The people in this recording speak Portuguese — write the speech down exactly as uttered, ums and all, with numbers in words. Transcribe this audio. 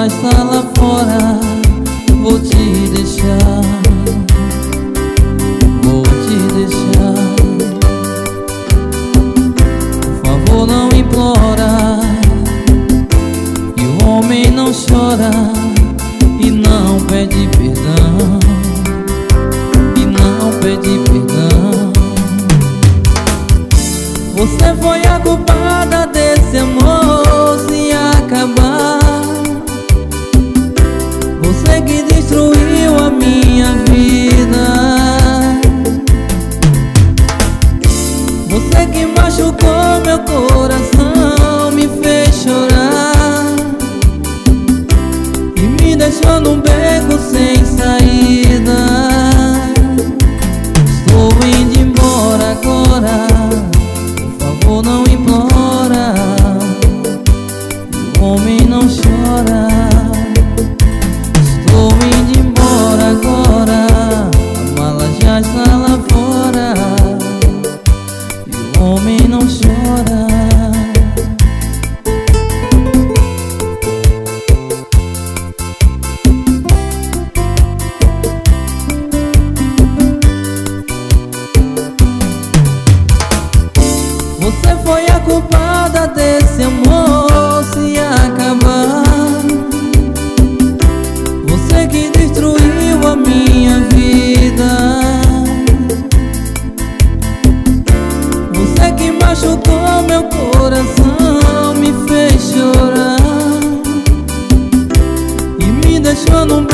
está lá fora. Vou te deixar, vou te deixar. Por favor, não implora. E o homem não chora e não pede perdão, e não pede perdão. Você foi a culpada desse amor se acabar. Você que destruiu a minha vida. Você que machucou meu coração, me fez chorar e me deixou num beco sem saída. Estou indo embora agora, por favor não implora. O homem não chora. Estou indo embora agora, a mala já está lá fora e o homem não chora. Você foi a culpada desse amor se acabar. Você que destruiu a minha vida. Você que machucou meu coração, me fez chorar e me deixou num